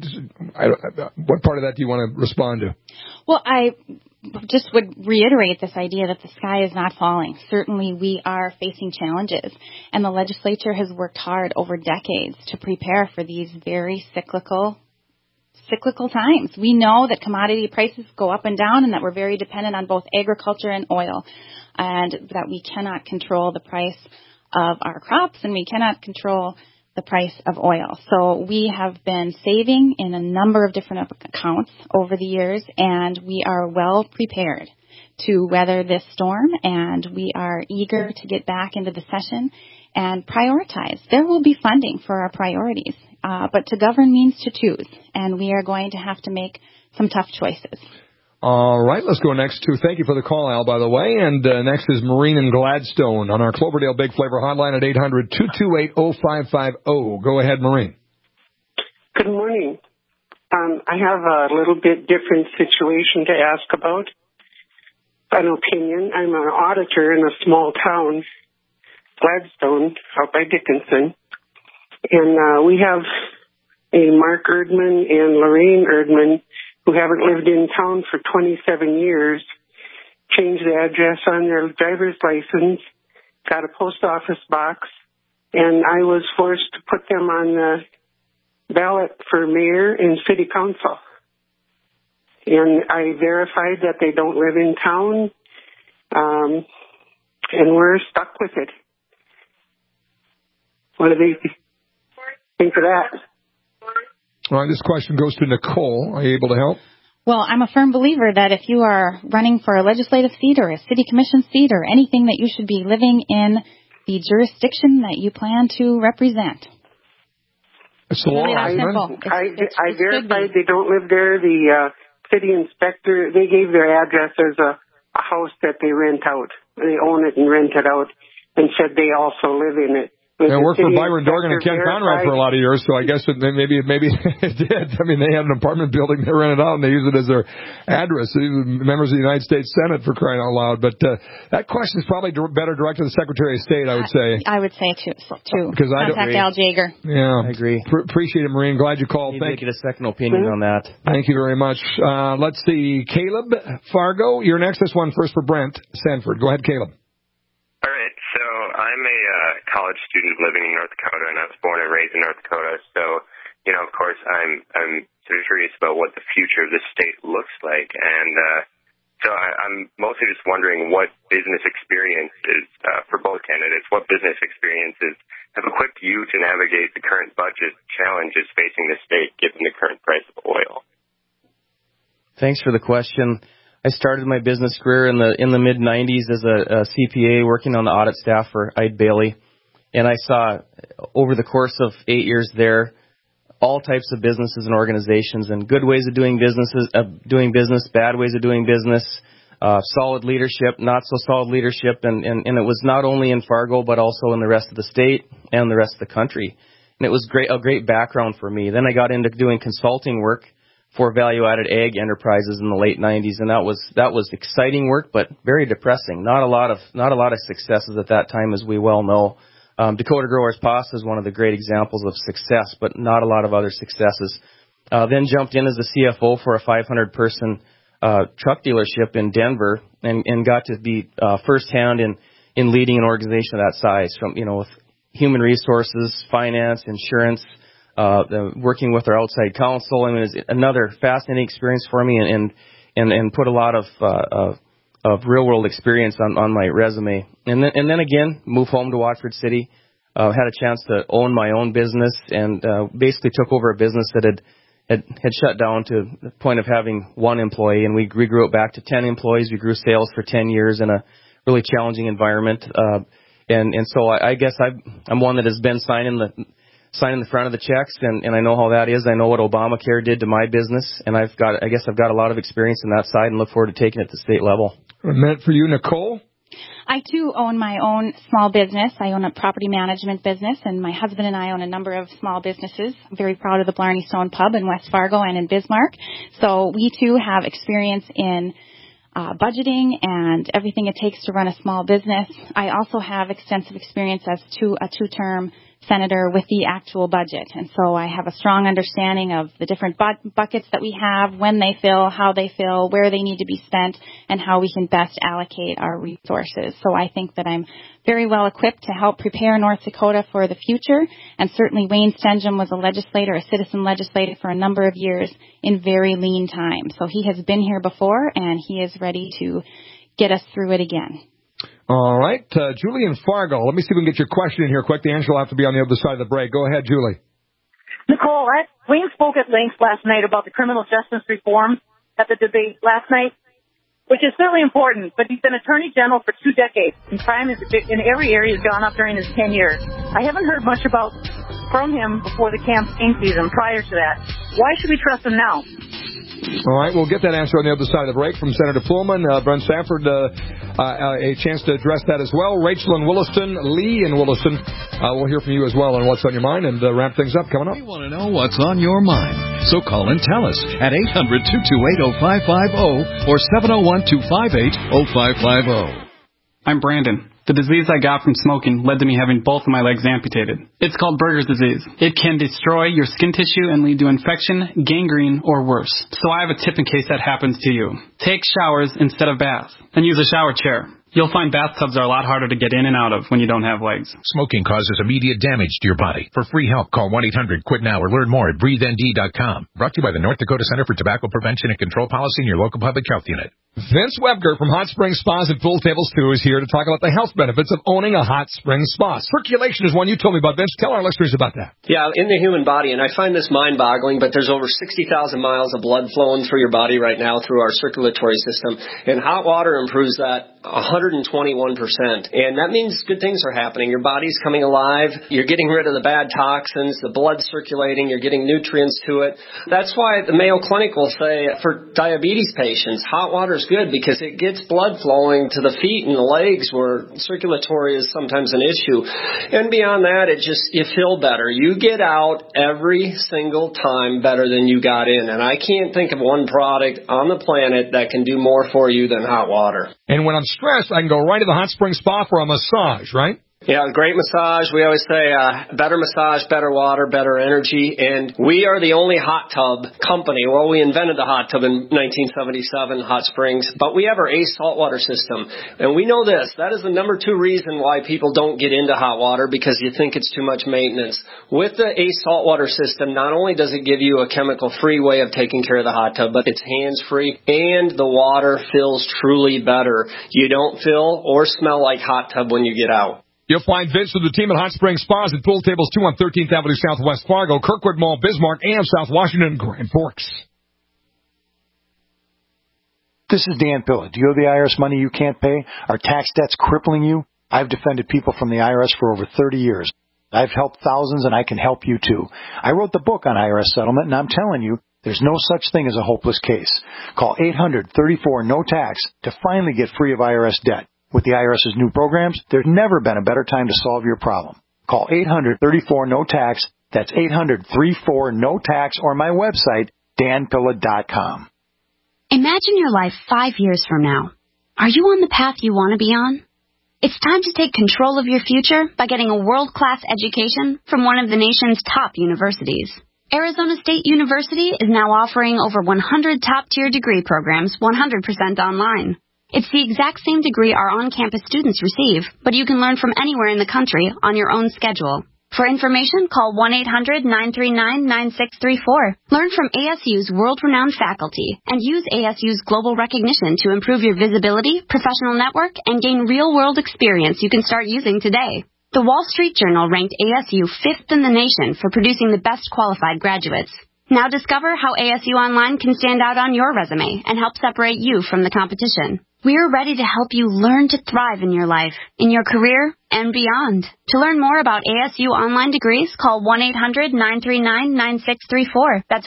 what part of that do you want to respond to? Well, I just would reiterate this idea that the sky is not falling. Certainly we are facing challenges, and the legislature has worked hard over decades to prepare for these very cyclical times. We know that commodity prices go up and down and that we're very dependent on both agriculture and oil, and that we cannot control the price of our crops and we cannot control the price of oil. So we have been saving in a number of different accounts over the years, and we are well prepared to weather this storm, and we are eager to get back into the session and prioritize. There will be funding for our priorities, but to govern means to choose, and we are going to have to make some tough choices. All right, let's go next to, thank you for the call, Al, by the way, and next is Maureen in Gladstone on our Cloverdale Big Flavor hotline at 800-228-0550. Go ahead, Maureen. Good morning. I have a little bit different situation to ask about, an opinion. I'm an auditor in a small town, Gladstone, out by Dickinson, and we have a Mark Erdman and Lorraine Erdman, who haven't lived in town for 27 years, changed the address on their driver's license, got a post office box, and I was forced to put them on the ballot for mayor and city council. And I verified that they don't live in town, and we're stuck with it. What do they think of that? All right, this question goes to Nicole. Are you able to help? Well, I'm a firm believer that if you are running for a legislative seat or a city commission seat or anything, that you should be living in the jurisdiction that you plan to represent. It's the law. I verified they don't live there. The city inspector, they gave their address as a house that they rent out. They own it and rent it out, and said they also live in it. I worked for Byron Dorgan and Ken Conrad for a lot of years, so I guess maybe it did. I mean, they had an apartment building they rented out, and they used it as their address. Members of the United States Senate, for crying out loud. But that question is probably better directed to the Secretary of State, I would say. I would say, too. Contact Al Jaeger. Yeah. I agree. Appreciate it, Maureen. Glad you called. Thank you. Get a second opinion on that. Thank you very much. Let's see. Caleb Fargo, you're next. This one first for Brent Sanford. Go ahead, Caleb. All right, so I'm a college student living in North Dakota, and I was born and raised in North Dakota. So, of course, I'm sort of curious about what the future of the state looks like, and so I'm mostly just wondering what business experiences for both candidates, what business experiences have equipped you to navigate the current budget challenges facing the state, given the current price of oil. Thanks for the question. I started my business career in the mid-'90s as a CPA working on the audit staff for Eide Bailly. And I saw over the course of 8 years there all types of businesses and organizations and good ways of doing business, bad ways of doing business, solid leadership, not so solid leadership. And it was not only in Fargo but also in the rest of the state and the rest of the country. And it was a great background for me. Then I got into doing consulting work for value-added ag enterprises in the late 90s, and that was exciting work, but very depressing. Not a lot of successes at that time, as we well know. Dakota Growers Pasta is one of the great examples of success, but not a lot of other successes. Then jumped in as a CFO for a 500-person truck dealership in Denver, and got to be firsthand in leading an organization of that size, from with human resources, finance, insurance. Working with our outside counsel. I mean, it's another fascinating experience for me, and put a lot of real world experience on my resume. And then again, moved home to Watford City. Had a chance to own my own business, and basically took over a business that had shut down to the point of having one employee, and we grew it back to 10 employees. We grew sales for 10 years in a really challenging environment. And so I guess I'm one that has been signing the front of the checks, and I know how that is. I know what Obamacare did to my business, and I guess I've got a lot of experience on that side, and look forward to taking it to state level. A minute for you, Nicole. I, too, own my own small business. I own a property management business, and my husband and I own a number of small businesses. I'm very proud of the Blarney Stone Pub in West Fargo and in Bismarck. So we, too, have experience in budgeting and everything it takes to run a small business. I also have extensive experience as a two-term senator with the actual budget. And so I have a strong understanding of the different buckets that we have, when they fill, how they fill, where they need to be spent, and how we can best allocate our resources. So I think that I'm very well equipped to help prepare North Dakota for the future. And certainly Wayne Stenjum was a citizen legislator for a number of years in very lean times. So he has been here before, and he is ready to get us through it again. All right. Julie in Fargo. Let me see if we can get your question in here quick. The answer will have to be on the other side of the break. Go ahead, Julie. Nicole, Wayne spoke at length last night about the criminal justice reform at the debate last night, which is certainly important, but he's been Attorney General for 2 decades, and crime in every area has gone up during his 10 years. I haven't heard much from him before the campaign season prior to that. Why should we trust him now? All right, we'll get that answer on the other side of the break from Senator Pullman. Brent Sanford, a chance to address that as well. Rachel in Williston, Lee in Williston, we'll hear from you as well on what's on your mind, and wrap things up coming up. We want to know what's on your mind, so call and tell us at 800-228-0550 or 701-258-0550. I'm Brandon. The disease I got from smoking led to me having both of my legs amputated. It's called Berger's disease. It can destroy your skin tissue and lead to infection, gangrene, or worse. So I have a tip in case that happens to you. Take showers instead of baths, and use a shower chair. You'll find bathtubs are a lot harder to get in and out of when you don't have legs. Smoking causes immediate damage to your body. For free help, call 1-800-QUIT-NOW or learn more at breatheND.com. Brought to you by the North Dakota Center for Tobacco Prevention and Control Policy and your local public health unit. Vince Webger from Hot Springs Spas and Pool Tables 2 is here to talk about the health benefits of owning a hot spring spa. Circulation is one you told me about, Vince. Tell our listeners about that. Yeah, in the human body, and I find this mind-boggling, but there's over 60,000 miles of blood flowing through your body right now through our circulatory system, and hot water improves that 121%. And that means good things are happening. Your body's coming alive. You're getting rid of the bad toxins. The blood's circulating. You're getting nutrients to it. That's why the Mayo Clinic will say for diabetes patients, hot water is good because it gets blood flowing to the feet and the legs where circulatory is sometimes an issue. And beyond that, you feel better. You get out every single time better than you got in. And I can't think of one product on the planet that can do more for you than hot water. And when I'm stressed, I can go right to the Hot Spring Spa for a massage, right? Yeah, great massage. We always say better massage, better water, better energy. And we are the only hot tub company. Well, we invented the hot tub in 1977, Hot Springs. But we have our ACE saltwater system. And we know this. That is the number 2 reason why people don't get into hot water, because you think it's too much maintenance. With the ACE saltwater system, not only does it give you a chemical-free way of taking care of the hot tub, but it's hands-free and the water feels truly better. You don't feel or smell like hot tub when you get out. You'll find Vince with the team at Hot Springs Spas and Pool Tables 2 on 13th Avenue Southwest Fargo, Kirkwood Mall, Bismarck, and South Washington, and Grand Forks. This is Dan Pilla. Do you owe the IRS money you can't pay? Are tax debts crippling you? I've defended people from the IRS for over 30 years. I've helped thousands, and I can help you too. I wrote the book on IRS settlement, and I'm telling you, there's no such thing as a hopeless case. Call 800-34-NO-TAX to finally get free of IRS debt. With the IRS's new programs, there's never been a better time to solve your problem. Call 800-34-NO-TAX. That's 800-34-NO-TAX, or my website, danpilla.com. Imagine your life 5 years from now. Are you on the path you want to be on? It's time to take control of your future by getting a world-class education from one of the nation's top universities. Arizona State University is now offering over 100 top-tier degree programs 100% online. It's the exact same degree our on-campus students receive, but you can learn from anywhere in the country on your own schedule. For information, call 1-800-939-9634. Learn from ASU's world-renowned faculty and use ASU's global recognition to improve your visibility, professional network, and gain real-world experience you can start using today. The Wall Street Journal ranked ASU 5th in the nation for producing the best qualified graduates. Now discover how ASU Online can stand out on your resume and help separate you from the competition. We're ready to help you learn to thrive in your life, in your career, and beyond. To learn more about ASU online degrees, call 1-800-939-9634. That's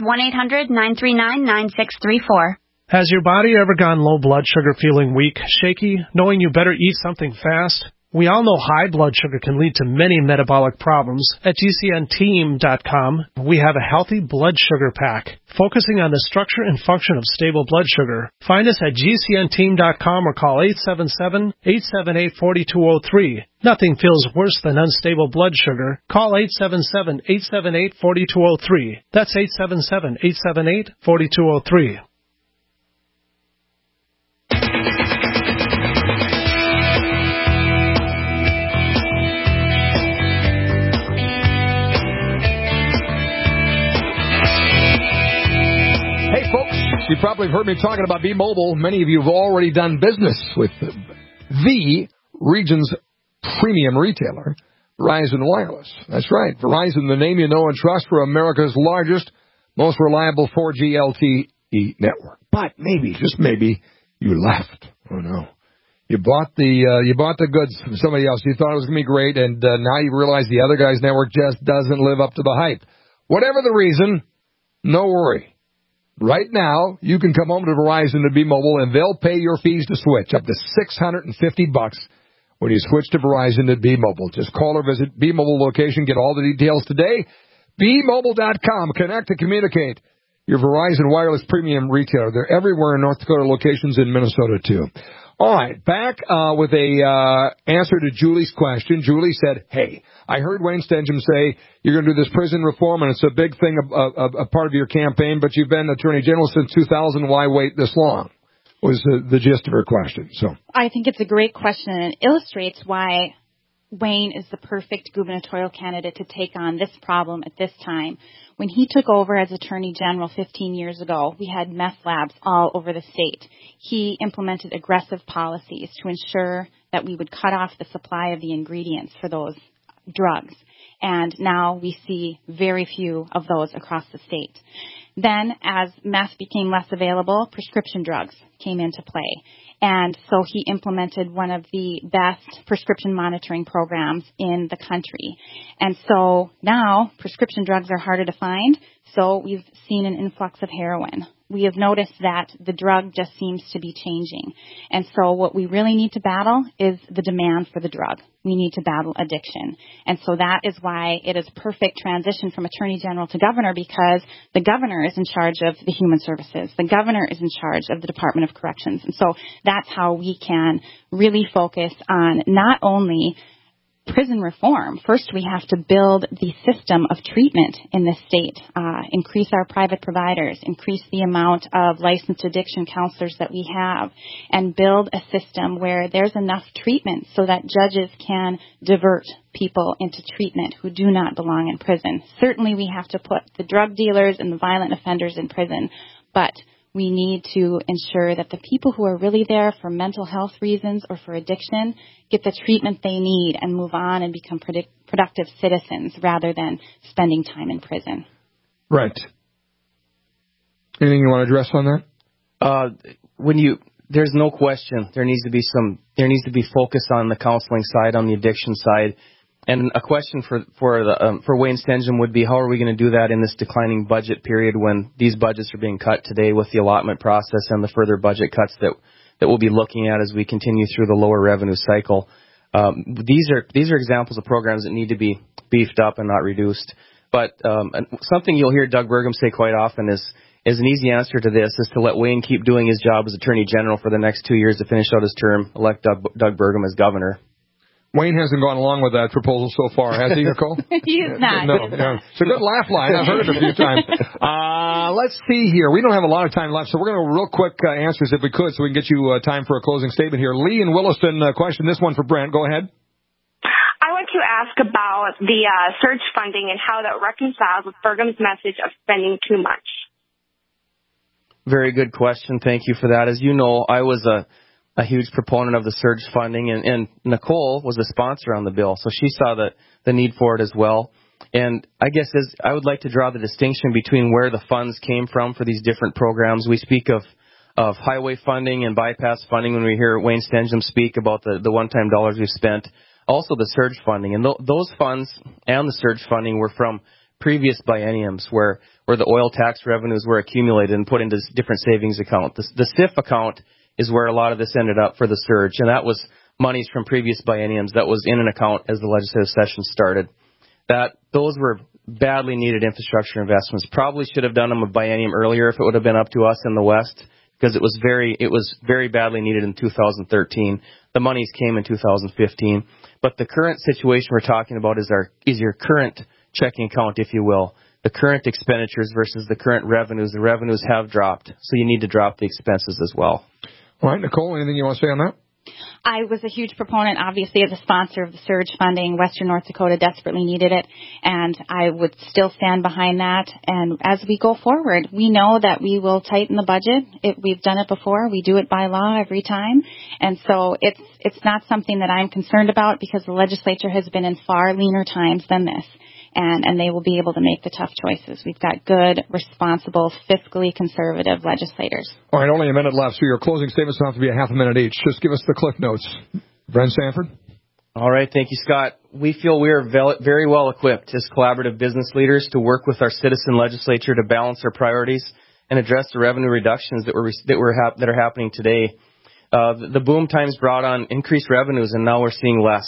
1-800-939-9634. Has your body ever gone low blood sugar, feeling weak, shaky, knowing you better eat something fast? We all know high blood sugar can lead to many metabolic problems. At GCNteam.com, we have a healthy blood sugar pack, focusing on the structure and function of stable blood sugar. Find us at GCNteam.com or call 877-878-4203. Nothing feels worse than unstable blood sugar. Call 877-878-4203. That's 877-878-4203. Hey, folks, you probably have heard me talking about B-Mobile. Many of you have already done business with the region's premium retailer, Verizon Wireless. That's right. Verizon, the name you know and trust for America's largest, most reliable 4G LTE network. But maybe, just maybe, you left. Oh, no. You bought the goods from somebody else. You thought it was going to be great, and now you realize the other guy's network just doesn't live up to the hype. Whatever the reason, no worry. Right now, you can come home to Verizon to B-Mobile, and they'll pay your fees to switch, up to $650 when you switch to Verizon at B-Mobile. Just call or visit B-Mobile location. Get all the details today. BMobile.com. Connect and communicate. Your Verizon Wireless premium retailer. They're everywhere in North Dakota, locations in Minnesota, too. All right, back with a answer to Julie's question. Julie said, hey, I heard Wayne Stenhjem say you're going to do this prison reform, and it's a big thing, a part of your campaign, but you've been Attorney General since 2000. Why wait this long? Was the gist of her question. So I think it's a great question, and it illustrates why Wayne is the perfect gubernatorial candidate to take on this problem at this time. When he took over as Attorney General 15 years ago, we had meth labs all over the state. He implemented aggressive policies to ensure that we would cut off the supply of the ingredients for those drugs. And now we see very few of those across the state. Then, as meth became less available, prescription drugs came into play. And so he implemented one of the best prescription monitoring programs in the country. And so now prescription drugs are harder to find, so we've seen an influx of heroin. We have noticed that the drug just seems to be changing. And so what we really need to battle is the demand for the drug. We need to battle addiction. And so that is why it is perfect transition from Attorney General to Governor, because the Governor is in charge of the Human Services. The Governor is in charge of the Department of Corrections. And so that's how we can really focus on not only prison reform. First, we have to build the system of treatment in this state, increase our private providers, increase the amount of licensed addiction counselors that we have, and build a system where there's enough treatment so that judges can divert people into treatment who do not belong in prison. Certainly, we have to put the drug dealers and the violent offenders in prison, but we need to ensure that the people who are really there for mental health reasons or for addiction get the treatment they need and move on and become productive citizens rather than spending time in prison. Right. Anything you want to address on that? There's no question there needs to be focus on the counseling side, on the addiction side. And a question for Wayne Stenhjem would be, how are we going to do that in this declining budget period when these budgets are being cut today with the allotment process and the further budget cuts that we'll be looking at as we continue through the lower revenue cycle? These are examples of programs that need to be beefed up and not reduced. But something you'll hear Doug Burgum say quite often is an easy answer to this is to let Wayne keep doing his job as Attorney General for the next 2 years to finish out his term, elect Doug Burgum as Governor. Wayne hasn't gone along with that proposal so far, has he, Nicole? He's not. No. It's a good laugh line. I've heard it a few times. Let's see here. We don't have a lot of time left, so we're going to real quick answers if we could so we can get you time for a closing statement here. Lee in Williston, question this one for Brent. Go ahead. I want to ask about the surge funding and how that reconciles with Burgum's message of spending too much. Very good question. Thank you for that. As you know, I was a huge proponent of the surge funding, and Nicole was a sponsor on the bill, so she saw the need for it as well. And I guess I would like to draw the distinction between where the funds came from for these different programs. We speak of highway funding and bypass funding when we hear Wayne Stenhjem speak about the one-time dollars we've spent. Also the surge funding. And those funds and the surge funding were from previous bienniums where the oil tax revenues were accumulated and put into different savings accounts. The SIF account is where a lot of this ended up for the surge, and that was monies from previous bienniums that was in an account as the legislative session started. Those were badly needed infrastructure investments. Probably should have done them a biennium earlier if it would have been up to us in the West, because it was very badly needed in 2013. The monies came in 2015, but the current situation we're talking about is your current checking account, if you will. The current expenditures versus the current revenues. The revenues have dropped, so you need to drop the expenses as well. All right, Nicole, anything you want to say on that? I was a huge proponent, obviously, as a sponsor of the surge funding. Western North Dakota desperately needed it, and I would still stand behind that. And as we go forward, we know that we will tighten the budget. We've done it before. We do it by law every time. And so it's not something that I'm concerned about because the legislature has been in far leaner times than this. And they will be able to make the tough choices. We've got good, responsible, fiscally conservative legislators. All right, only a minute left, so your closing statements will have to be a half a minute each. Just give us the cliff notes. Brent Sanford? All right, thank you, Scott. We feel we are very well equipped as collaborative business leaders to work with our citizen legislature to balance our priorities and address the revenue reductions that are happening today. The boom times brought on increased revenues, and now we're seeing less.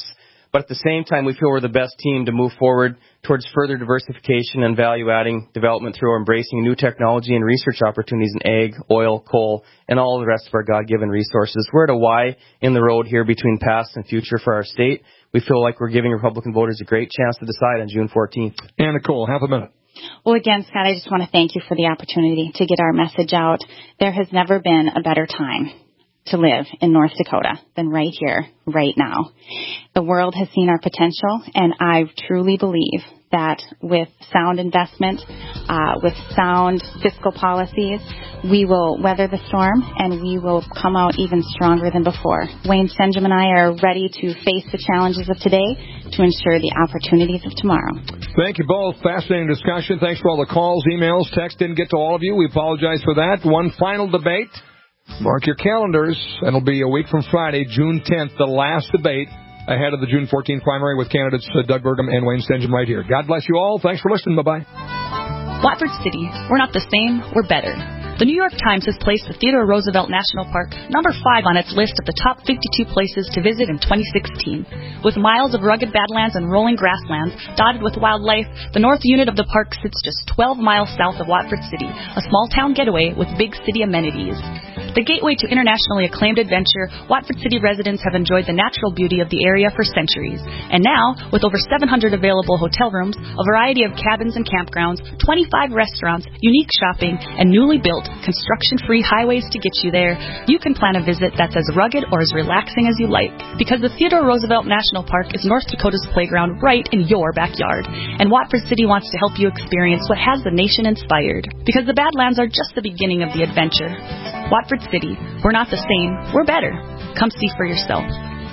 But at the same time, we feel we're the best team to move forward towards further diversification and value-adding development through embracing new technology and research opportunities in ag, oil, coal, and all the rest of our God-given resources. We're at a Y in the road here between past and future for our state. We feel like we're giving Republican voters a great chance to decide on June 14th. And Nicole, half a minute. Well, again, Scott, I just want to thank you for the opportunity to get our message out. There has never been a better time to live in North Dakota than right here, right now. The world has seen our potential, and I truly believe that with sound investment, with sound fiscal policies, we will weather the storm and we will come out even stronger than before. Wayne Stenjum and I are ready to face the challenges of today to ensure the opportunities of tomorrow. Thank you both. Fascinating discussion. Thanks for all the calls, emails, texts. Didn't get to all of you. We apologize for that. One final debate. Mark your calendars. It'll be a week from Friday, June 10th, the last debate ahead of the June 14th primary with candidates Doug Burgum and Wayne Stenjum right here. God bless you all. Thanks for listening. Bye-bye. Watford City. We're not the same. We're better. The New York Times has placed the Theodore Roosevelt National Park number 5 on its list of the top 52 places to visit in 2016. With miles of rugged badlands and rolling grasslands dotted with wildlife, the north unit of the park sits just 12 miles south of Watford City, a small-town getaway with big city amenities. The gateway to internationally acclaimed adventure, Watford City residents have enjoyed the natural beauty of the area for centuries. And now, with over 700 available hotel rooms, a variety of cabins and campgrounds, 25 restaurants, unique shopping, and newly built, construction-free highways to get you there, you can plan a visit that's as rugged or as relaxing as you like. Because the Theodore Roosevelt National Park is North Dakota's playground right in your backyard. And Watford City wants to help you experience what has the nation inspired. Because the Badlands are just the beginning of the adventure. Watford City, we're not the same, we're better. Come see for yourself.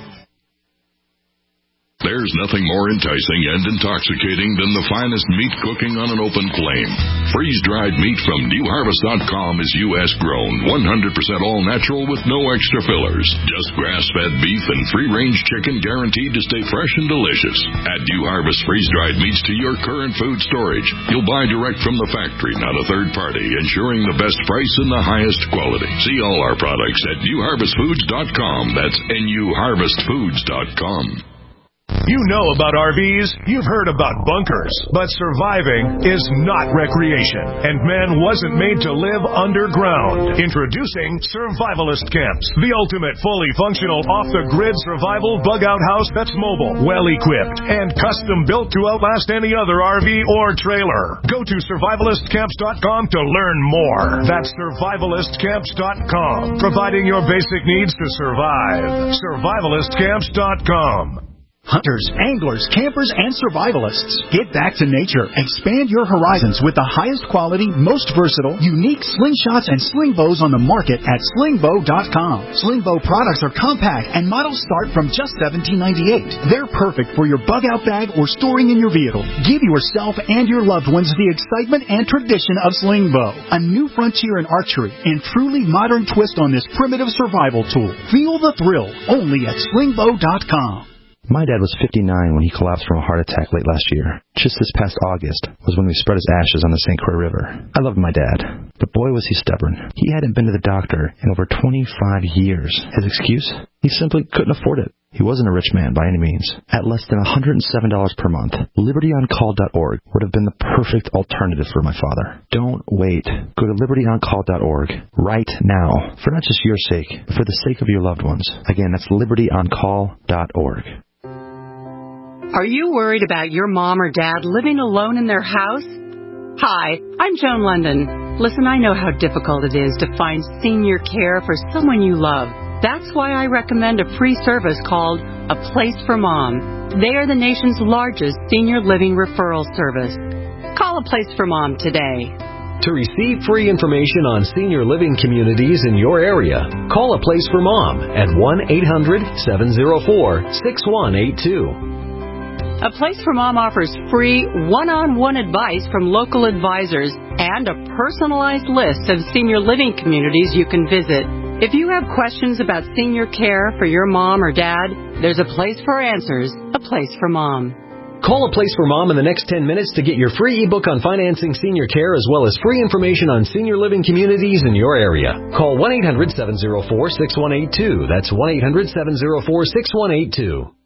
There's nothing more enticing and intoxicating than the finest meat cooking on an open flame. Freeze-dried meat from NewHarvest.com is U.S. grown, 100% all-natural with no extra fillers. Just grass-fed beef and free-range chicken guaranteed to stay fresh and delicious. Add New Harvest freeze-dried meats to your current food storage. You'll buy direct from the factory, not a third party, ensuring the best price and the highest quality. See all our products at NewHarvestFoods.com. That's NewHarvestFoods.com. You know about RVs, you've heard about bunkers, but surviving is not recreation, and man wasn't made to live underground. Introducing Survivalist Camps, the ultimate fully functional off-the-grid survival bug-out house that's mobile, well-equipped, and custom-built to outlast any other RV or trailer. Go to survivalistcamps.com to learn more. That's survivalistcamps.com, providing your basic needs to survive. Survivalistcamps.com. Hunters, anglers, campers, and survivalists. Get back to nature. Expand your horizons with the highest quality, most versatile, unique slingshots and sling bows on the market at slingbow.com. Slingbow products are compact and models start from just $17.98. They're perfect for your bug-out bag or storing in your vehicle. Give yourself and your loved ones the excitement and tradition of Slingbow, a new frontier in archery and truly modern twist on this primitive survival tool. Feel the thrill only at slingbow.com. My dad was 59 when he collapsed from a heart attack late last year. Just this past August was when we spread his ashes on the St. Croix River. I loved my dad, but boy was he stubborn. He hadn't been to the doctor in over 25 years. His excuse? He simply couldn't afford it. He wasn't a rich man by any means. At less than $107 per month, LibertyOnCall.org would have been the perfect alternative for my father. Don't wait. Go to LibertyOnCall.org right now, for not just your sake, but for the sake of your loved ones. Again, that's LibertyOnCall.org. Are you worried about your mom or dad living alone in their house? Hi, I'm Joan London. Listen, I know how difficult it is to find senior care for someone you love. That's why I recommend a free service called A Place for Mom. They are the nation's largest senior living referral service. Call A Place for Mom today. To receive free information on senior living communities in your area, call A Place for Mom at 1-800-704-6182. A Place for Mom offers free one-on-one advice from local advisors and a personalized list of senior living communities you can visit. If you have questions about senior care for your mom or dad, there's a place for answers, A Place for Mom. Call A Place for Mom in the next 10 minutes to get your free ebook on financing senior care as well as free information on senior living communities in your area. Call 1-800-704-6182. That's 1-800-704-6182.